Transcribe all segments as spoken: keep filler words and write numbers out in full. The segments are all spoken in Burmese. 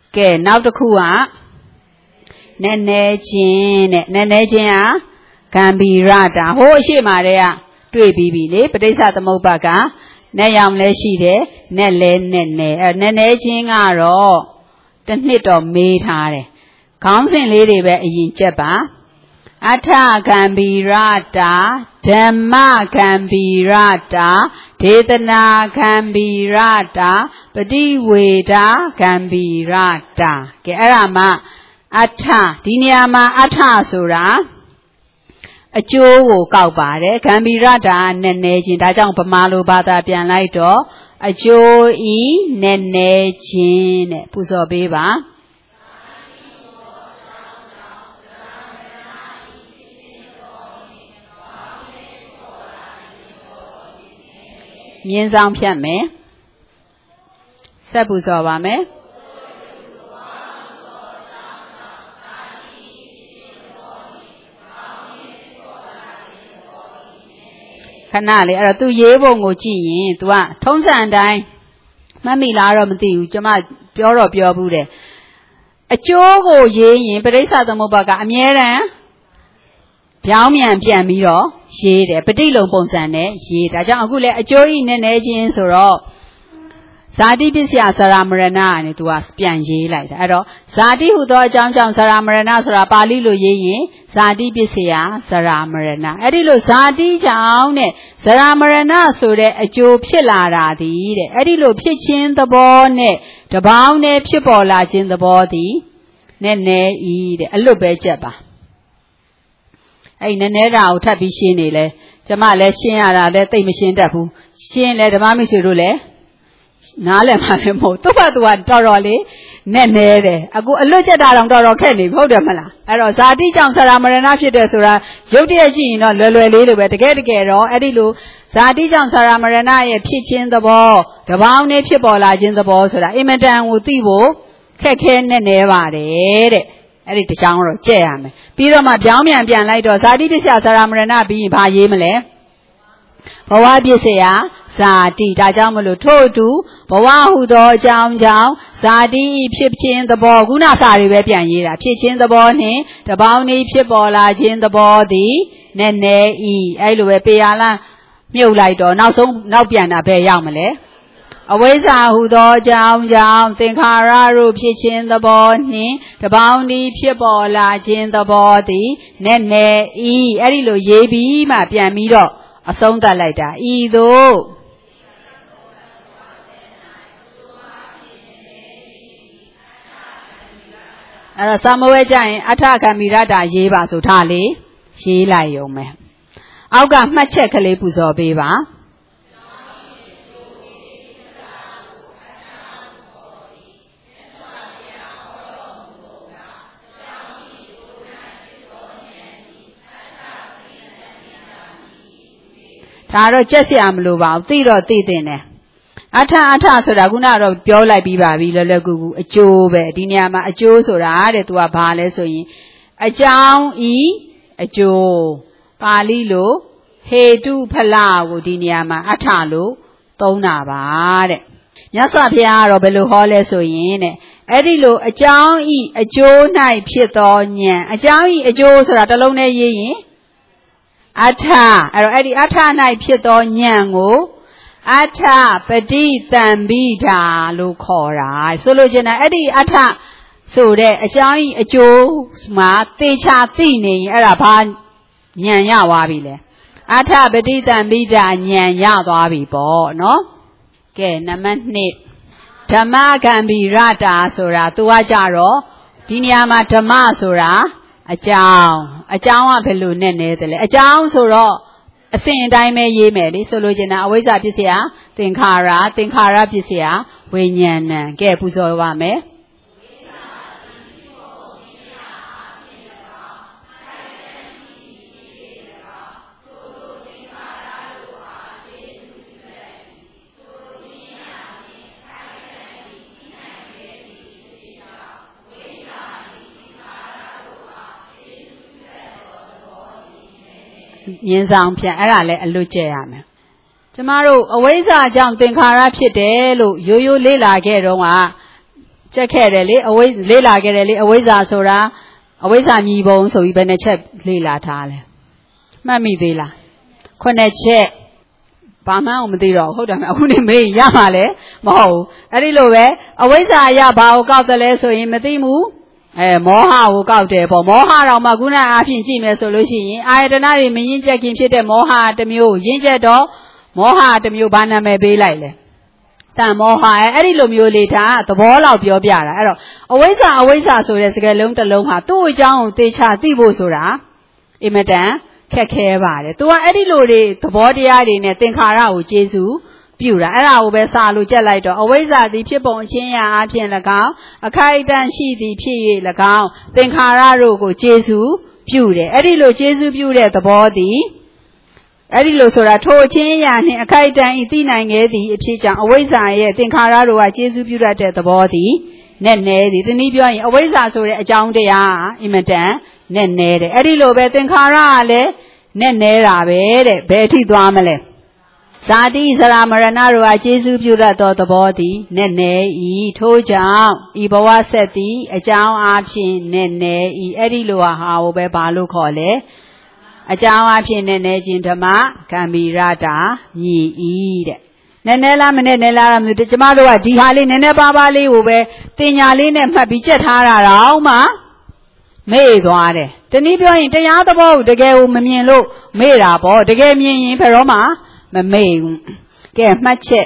ကဲနောက်တစ်ခုကနည်းနည်းချင်းတဲ့နည်းနည်းချင်းဟာဂံဘီရတာဟိုးအရှိမာတဲ့ကတွေ့ပြီးပြီလေပဋိစ္စသမုပ္ပါကနဲ့ရောင်လဲရှိတယ်နဲ့လဲနဲ့နဲ့အဲနည်းနည်းချင်းကတော့တစ်နှစ်တော့မေးထားတယ်ခေါင်းစဉ်လေးတွေပဲအရင်ကြက်ပါအထဂံဘီရတာဓမ္မဂံဘီရတာဒေသနာဂံဘီရတာပฏิဝေဒဂံဘီရတာကဲအဲ့ဒါမှအထဒီနေရာမှာအထဆိုတာအကျိုးကိုကောက်ပါတယ်ဂံဘီရတာနည်းနည်းချင်းဒါကြောင့်ဗမာလိုဘာသာပြန်လိုက်တော့အကျိုးဤနည်းနည်းချင်းတဲ့ပူဇော်ပေးပါမြင်းဆောင်ဖြတ်မယ်ဆက်ပူဇော်ပါမယ်ခဏလေးအဲ့တော့သူရေးပုံကိုကြည့်ရင် तू ကထုံးစံအတိုင်းမှတ်မိလားတော့မသိဘူးကျွန်မပြောတော့ပြောဘူးတယ်အကျိုးကိုရေးရင်ပဋိစ္စသမုပ္ပါကအမြဲတမ်းပြောင်းပြန်ပြန်ပြီးတော့ရေးတယ်ပဋိလုံပုံစံနဲ့ရေးဒါကြောင့်အခုလဲအကျိုးဤနည်းနည်းချင်းဆိုတော့ဇာတိပစ္စယဇရာမရဏကနေ तू ကပြန်ရေးလိုက်တာအဲ့တော့ဇာတိဟူသောအကြောင်းကြောင့်ဇရာမရဏဆိုတာပါဠိလိုရေးရင်ဇာတိပစ္စယဇရာမရဏအဲ့ဒီလိုဇာတိကြောင့်တဲ့ဇရာမရဏဆိုတဲ့အကျိုးဖြစ်လာတာဒီတဲ့အဲ့ဒီလိုဖြစ်ခြင်းသဘောနဲ့တပေါင်းနဲ့ဖြစ်ပေါ်လာခြင်းသဘောသည်နည်းနည်းဤတဲ့အလွတ်ပဲကြက်ပါအဲ့နည်းနည်းတာကိုထပ်ပြီးရှင်းနေလဲကျမလည်းရှင်းရတာလည်းသိမရှင်းတတ်ဘူးရှင်းလဲဓမ္မမိတ်ဆွေတို့လည်းနားလည်မှလည်းမဟုတ်သူ့ဘသူကတော်တော်လေးနဲ့နဲတယ်အခုအလွတ်ချက်တာတော့တော်တော်ခက်နေဟုတ်တယ်မလားအဲ့တော့ဇာတိကြောင့်ဆရာမရဏဖြစ်တယ်ဆိုတာရုပ်တရက်ကြည့်ရင်တော့လွယ်လွယ်လေးလိုပဲတကယ်တကယ်တော့အဲ့ဒီလိုဇာတိကြောင့်ဆရာမရဏရဲ့ဖြစ်ခြင်းသဘောတပေါင်းနဲ့ဖြစ်ပေါ်လာခြင်းသဘောဆိုတာအင်မတန်ကိုသိဖို့ခက်ခဲနဲ့နဲပါတယ်တဲ့အဲ့ဒီတချောင်းတော့ကြည့်ရမယ်ပြီးတော့မှပြောင်းပြန်ပြန်လိုက်တော့ဇာတိပစ္စယဆရာမရဏပြီးရင်ဘာရေးမလဲဘဝပစ္စယဇာတိဒါကြောင့်မလို့ထို့အတူဘဝဟုသောအကြောင်းကြောင့်ဇာတိဖြစ်ခြင်းသဘောခုနစာတွေပဲပြန်ရေးတာဖြစ်ခြင်းသဘောနှင့်တပေါင်းนี้ဖြစ်ပေါ်လာခြင်းသဘောသည်နည်းနည်းဤအဲ့လိုပဲပေရလားမြုပ်လိုက်တော့နောက်ဆုံးနောက်ပြန်တာပဲရောက်မလဲအဝိဇ္ဇာဟုသောအကြောင်းကြောင့်သင်္ခါရတို့ဖြစ်ခြင်းသဘောနှင့်တပေါင်းนี้ဖြစ်ပေါ်လာခြင်းသဘောသည်နည်းနည်းဤအဲ့ဒီလိုရေးပြီးမှပြန်ပြီးတော့အဆုံးသတ်လိုက်တာဤသို့အဲ့တော့သမဝဲကြရင်အထဂံဘီရတာရေးပါဆိုထားလေရေးလိုက်ရုံပဲအောက်ကမှတ်ချက်ကလေးပူဇော်ပေးပါဒါတော့ကြက်စရာမလိုပါဘူးသိတော့သိတင်တယ်အထအထဆိုတာခုနကတော့ပြောလိုက်ပြီးပါပြီလွယ်လွယ်ကူကူအကျိုးပဲဒီနေရာမှာအကျိုးဆိုတာတဲ့သူကဘာလဲဆိုရင်အကြောင်းဤအကျိုးပါဠိလိုဟေတုဖလကိုဒီနေရာမှာအထလို့သုံးတာပါတဲ့မြတ်စွာဘုရားကတော့ဘယ်လိုဟောလဲဆိုရင်တဲ့အဲ့ဒီလိုအကြောင်းဤအကျိုး၌ဖြစ်သောဉာဏ်အကြောင်းဤအကျိုးဆိုတာတစ်လုံးနဲ့ရေးရင်အထအဲ့တော့အဲ့ဒီအထ၌ဖြစ်သောဉာဏ်ကိုအထပฏิတံပိဓာလို့ခေါ်တာဆိုလိုချင်တာအဲ့ဒီအထဆိုတဲ့အကြောင်းဤအကျိုးမှာသေချာသိနေရင်အဲ့ဒါဘာဉာဏ်ရသွားပြီလဲအထပฏิတံပိဓာဉာဏ်ရသွားပြီပေါ့နော်ကဲနံပါတ်နှစ်ဓမ္မဂံဘီရတာဆိုတာသူကကြတော့ဒီနေရာမှာဓမ္မဆိုတာအကြောင်းအကြောင်းကဘယ်လိုနဲ့နေတယ်လဲအကြောင်းဆိုတော့အစဉ်အတိုင်းပဲရေးမယ်လေဆိုလိုချင်တာအဝိဇ္ဇာပစ္စယသင်္ခါရသင်္ခါရပစ္စယဝိညာဏံကဲပူဇော်ပါမယ်မြင်းဆောင်ပြန်အဲ့ဒါလည်းအလွတ်ကျက်ရမယ်ကျမတို့အဝိဇ္ဇာကြောင့်သင်္ခါရဖြစ်တယ်လို့ရိုးရိုးလေ့လာခဲ့တော့ကချက်ခဲ့တယ်လေအဝိလေးလာခဲ့တယ်လေအဝိဇ္ဇာဆိုတာအဝိဇ္ဇာမြည်ပုံဆိုပြီးဘယ်နှချက်လေးလာထားလဲမှတ်မိသေးလားခုနှစ်ချက်ဘာမှန်းမသိတော့ဟုတ်တယ်မအခုနေမေးရမှာလဲမဟုတ်ဘူးအဲ့ဒီလိုပဲအဝိဇ္ဇာအရဘာကိုကောက်တယ်လဲဆိုရင်မသိဘူးအဲမောဟကိုကောက်တယ်ပေါ့မောဟတော့မှခုနအားဖြင့်ကြည့်မယ်ဆိုလို့ရှိရင်အာယတနာတွေမရင်းချက်ခင်ဖြစ်တဲ့မောဟတစ်မျိုးရင်းချက်တော့မောဟတစ်မျိုးဘာနာမည်ပေးလိုက်လဲတန်မောဟအဲ့ဒီလိုမျိုးလေးဒါသဘောလောက်ပြောပြတာအဲ့တော့အဝိဇ္ဇာအဝိဇ္ဇာဆိုတဲ့စကားလုံးတစ်လုံးဟာသူ့အကြောင်းကိုသေချာသိဖို့ဆိုတာအင်မတန်ခက်ခဲပါတယ်သူကအဲ့ဒီလိုတွေသဘောတရားတွေနဲ့သင်္ခါရကိုကျေစုပြုတာအဲ့ဒါကိုပဲစာလို့ကြက်လိုက်တော့အဝိဇ္ဇာသည်ဖြစ်ပုံအချင်းရာအဖြစ်၎င်းအခိုက်အတန့်ရှိသည်ဖြစ်၍၎င်းသင်္ခါရတို့ကိုကျေစုပြုတယ်အဲ့ဒီလိုကျေစုပြုတဲ့သဘောသည်အဲ့ဒီလိုဆိုတာထိုအချင်းရာနှင့်အခိုက်အတန့်ဤသိနိုင်ခဲ့သည်အဖြစ်ကြောင့်အဝိဇ္ဇာရဲ့သင်္ခါရတို့ကကျေစုပြုတတ်တဲ့သဘောသည်နဲ့နဲသည်တနည်းပြောရင်အဝိဇ္ဇာဆိုတဲ့အကြောင်းတရားအင်မတန်နဲ့နဲတယ်အဲ့ဒီလိုပဲသင်္ခါရကလည်းနဲ့နဲတာပဲတဲ့ဘယ်အထိသွားမလဲဇာတိဇရာမရဏတို့ဟာကျေစုပြုတတ်သောသဘောသည်နဲ့နဲဤထို့ကြောင့်ဤဘဝဆက်သည်အကြောင်းအားဖြင့်နဲ့နဲဤအဲ့ဒီလိုဟာကိုပဲဘာလို့ခေါ်လဲအကြောင်းအားဖြင့်နဲ့နဲခြင်းဓမ္မဂမ္ဗီရတာမြည်ဤတဲ့နဲနဲလားမနဲ့နဲလားမသိကျမတို့ကဒီဟာလေးနဲနဲပါးပါးလေးကိုပဲတင်ညာလေးနဲ့မှတ်ပြီးကြက်ထားတာတော့မှမေ့သွားတယ်တနည်းပြောရင်တရားသဘောကိုတကယ်ကိုမမြင်လို့မေ့တာပေါ့တကယ်မြင်ရင်ဘယ်တော့မှမမေ့ဘူးကဲမှတ်ချက်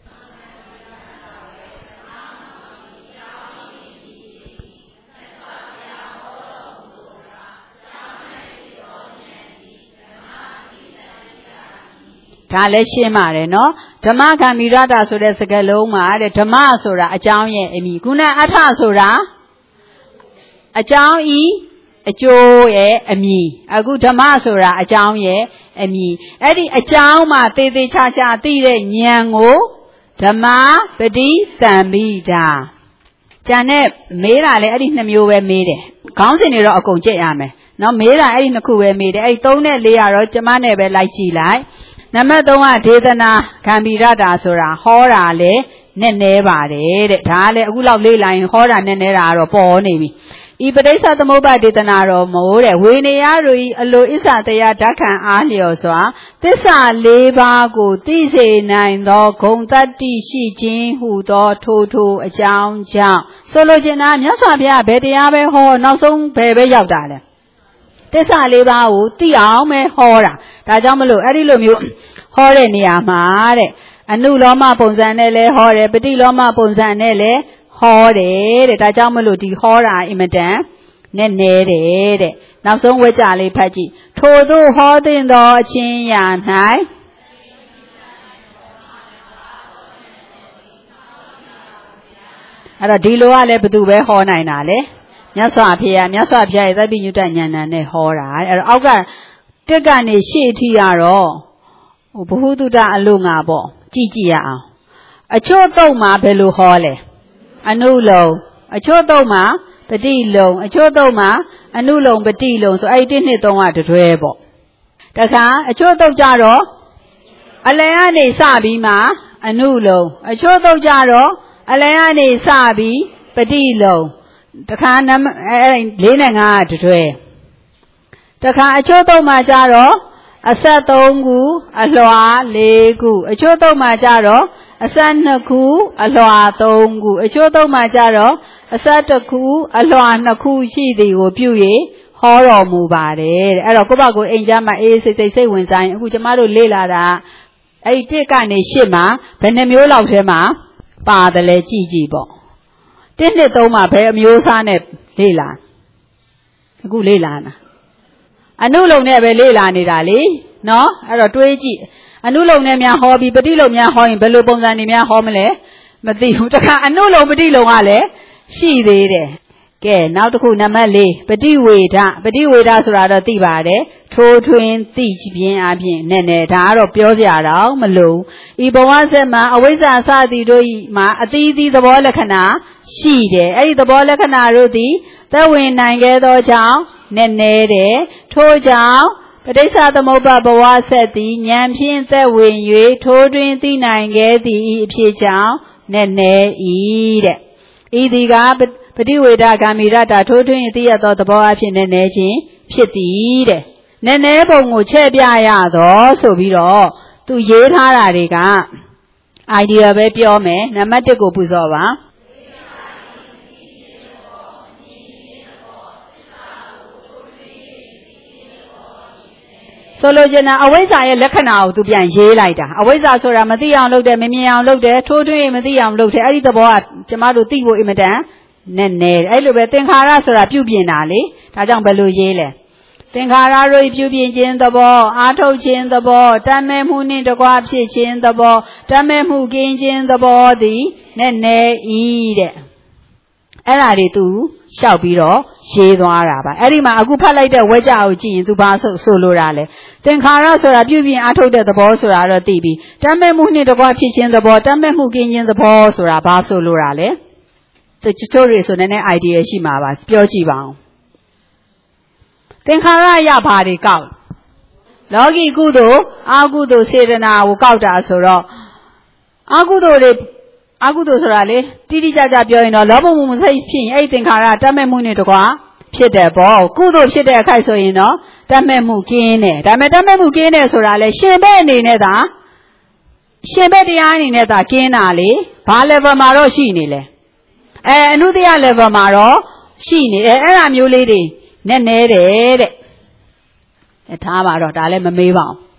ဒါလည်းရှင်းပါတယ်နော်ဓမ္မဂမ္ဗီရတာဆိုတဲ့စကားလုံးမှာတဲ့ဓမ္မဆိုတာအကြောင်းရဲ့အမည်ခုနအထဆိုတာအကြောင်းဤအကျိုးရဲ့အမည်အခုဓမ္မဆိုတာအကြောင်းရဲ့အမည်အဲ့ဒီအကြောင်းမှာသေသေးချာချာသိတဲ့ဉာဏ်ကိုဓမ္မပฏิသံမိတာကျန်တဲ့မေးတာလည်းအဲ့ဒီနှစ်မျိုးပဲမေးတယ်ခေါင်းစဉ်တွေတော့အကုန်ကြည့်ရမယ်နော်မေးတာအဲ့ဒီနှစ်ခုပဲမေးတယ်အဲ့ဒီသုံးနဲ့လေးကတော့ကျမနဲ့ပဲလိုက်ကြည့်လိုက်နံပါတ်သုံးကဒေသနာဂမ္ဗီရတာဆိုတာဟောတာလေနဲ့နဲပါတယ်တဲ့ဒါကလည်းအခုလောက်လေးလိုက်ဟောတာနဲ့နဲတာကတော့ပေါ်နေပြီဤပဋိစ္စသမုပ္ပါဒေသနာတော်မို့တဲ့ဝေနေယတို့ဤအလိုအစ္ဆတရားဓာတ်ခံအားလျော်စွာသစ္စာလေးပါးကိုသိစေနိုင်သောဂုဏ်တတ္တိရှိခြင်းဟူသောထိုထိုအကြောင်းကြောင့်ဆိုလိုချင်တာမြတ်စွာဘုရားဘယ်တရားပဲဟောနောက်ဆုံးဘယ်ပဲရောက်တာလဲသစ္စာလေးပါးကိုသိအောင်ပဲဟောတာဒါကြောင့်မလို့အဲ့ဒီလိုမျိုးဟောတဲ့နေရာမှာတဲ့အနုလောမပုံစံနဲ့လဲဟောတယ်ပฏิလောမပုံစံနဲ့လဲဟောတယ်တဲ့ဒါကြောင့်မလို့ဒီဟောတာအင်မတန်နဲ့နဲတယ်တဲ့နောက်ဆုံးဝေကြလေးဖတ်ကြည့်ထို့သို့ဟောသင့်သောအချင်းရာ၌အဲ့တော့ဒီလိုကလည်းဘယ်သူပဲဟောနိုင်တာလေမြတ်စွာဘုရားမြတ်စွာဘုရားရဲ့သဗ္ဗညုတဉာဏ်နဲ့ဟောတာအဲ့တော့အောက်ကတက်ကနေရှေ့အထိကတော့ဟိုဘ ഹു တုတအလို့ငါပေါ့ကြည့်ကြည့်ရအောင်အချို့တော့မှာဘယ်လိုဟောလဲအနုလုံအချို့တော့မှာပฏิလုံအချို့တော့မှာအနုလုံပฏิလုံဆိုအဲ့ဒီတစ်နှစ်သုံးကတွဲပေါ့တခါအချို့တော့ကြတော့အလယ်ကနေစပြီးမှအနုလုံအချို့တော့ကြတော့အလယ်ကနေစပြီးပฏิလုံတခါနမအဲ့လေးနဲ့ငါးကတွဲတခါအချို့တော့မှကြတော့အဆက်သုံးခုအလွှာလေးခုအချို့တော့မှကြတော့အဆက်နှစ်ခုအလွှာသုံးခုအချို့တော့မှကြတော့အဆက်တစ်ခုအလွှာနှစ်ခုရှိသည်ကိုပြု၍ဟောတော်မူပါတယ်တဲ့အဲ့တော့ကိုယ့်ဘက်ကိုအိမ်ကြားမှာအေးစိတ်စိတ်စိတ်ဝင်စားရင်အခုကျမတို့လေ့လာတာအဲ့ဒီတစ်ကနေရှစ်မှာဘယ်နှမျိုးလောက်ထဲမှာပါတယ်လဲကြည့်ကြည့်ပေါ့တစ်နှစ်သုံးမှာဘယ်အမျိုးအစားနဲ့လေ့လာအခုလေ့လာတာအနုလုံနဲ့ပဲလေ့လာနေတာလေနော်အဲ့တော့တွေးကြည့်အနုလုံနဲ့များဟောပြီးပฏิလုံများဟောရင်ဘယ်လိုပုံစံတွေများဟောမလဲမသိဘူးတခါအနုလုံပฏิလုံကလည်းရှိသေးတယ်ကဲနောက်တစ်ခုနံပါတ်လေးပฏิဝေဒပฏิဝေဒဆိုတာတော့သိပါတယ်ထိုးထွင်းသိခြင်းအပြင်နဲ့နဲ့ဒါကတော့ပြောစရာတော့မလိုဤဘဝဆက်မှာအဝိဇ္ဇာစသည်တို့ဤမှာအသီးသီးသဘောလက္ခဏာရှိတယ်အဲ့ဒီသဘောလက္ခဏာတို့သည်သက်ဝင်နိုင်ခဲ့သောကြောင့်နဲ့နဲ့တယ်ထို့ကြောင့်ပဋိစ္စသမုပ္ပါဘဝဆက်သည်ဉာဏ်ဖြင့်သက်ဝင်၍ထိုးတွင်သိနိုင်ခဲ့သည်အဖြစ်ကြောင့်နဲ့နဲ့ဤတဲ့ဤဒီကပฏิဝေဒဂ ामि ရတာထိုးထွင်းသိရသောသဘောအဖြစ်နဲ့နေခြင်းဖြစ်သည်တဲ့နည်းနည်းပုံကိုချဲ့ပြရတော့ဆိုပြီးတော့သူရေးထားတာတွေက idea ပဲပြောမယ်နံပါတ်တစ်ကိုပူဇော်ပါဆိုလိုချင်တာအဝိဇ္ဇာရဲ့လက္ခဏာကိုသူပြန်ရေးလိုက်တာအဝိဇ္ဇာဆိုတာမသိအောင်လုပ်တယ်မမြင်အောင်လုပ်တယ်ထိုးထွင်းမသိအောင်လုပ်တယ်အဲ့ဒီသဘောကကျမတို့သိဖို့အင်မတန်နဲ့နဲ့အဲ့လိုပဲသင်္ခါရဆိုတာပြုပြင်တာလေဒါကြောင့်ဘယ်လိုရေးလဲသင်္ခါရတို့ပြုပြင်ခြင်းသဘောအာထုတ်ခြင်းသဘောတမ်းမဲ့မှုနှင့်တကွဖြစ်ခြင်းသဘောတမ်းမဲ့မှုကင်းခြင်းသဘောသည်နဲ့နဲ့ဤတဲ့အဲ့ဒါတွေသူလျှောက်ပြီးတော့ရေးသွားတာပါအဲ့ဒီမှာအခုဖတ်လိုက်တဲ့ဝဲကြကိုကြည့်ရင်သူဘာဆိုဆိုလိုတာလဲသင်္ခါရဆိုတာပြုပြင်အာထုတ်တဲ့သဘောဆိုတာတော့သိပြီတမ်းမဲ့မှုနှင့်တကွဖြစ်ခြင်းသဘောတမ်းမဲ့မှုကင်းခြင်းသဘောဆိုတာဘာဆိုလိုတာလဲသူချိုးတွေဆိုနည်းနည်း idea ရှိမှာပါပြောကြည့်ပါဦးသင်္ခါရရဘာတွေကောက်လောကီကုသိုလ်အကုသိုလ်စေတနာကိုကောက်တာဆိုတော့အကုသိုလ်တွေအကုသိုလ်ဆိုတာလေတိတိကျကျပြောရင်တော့လောဘမှုမစိတ်ဖြစ်ရင်အဲ့ဒီသင်္ခါရတတ်မဲ့မှုနဲ့တကွာဖြစ်တယ်ပေါ့ကုသိုလ်ဖြစ်တဲ့အခိုက်ဆိုရင်တော့တတ်မဲ့မှုကင်းတယ်ဒါပေမဲ့တတ်မဲ့မှုကင်းတယ်ဆိုတာလေရှင်ဘက်အနေနဲ့သာရှင်ဘက်တရားအနေနဲ့သာကင်းတာလေဘာ level မှာတော့ရှိနေလဲအဲအနုတ္တယ level မှာတော့ရှိနေတယ်အဲ့ဒါမျိုးလေးတွေနဲ့နဲတယ်တဲ့ထားပါတော့ဒါလည်းမမေးပါဘူး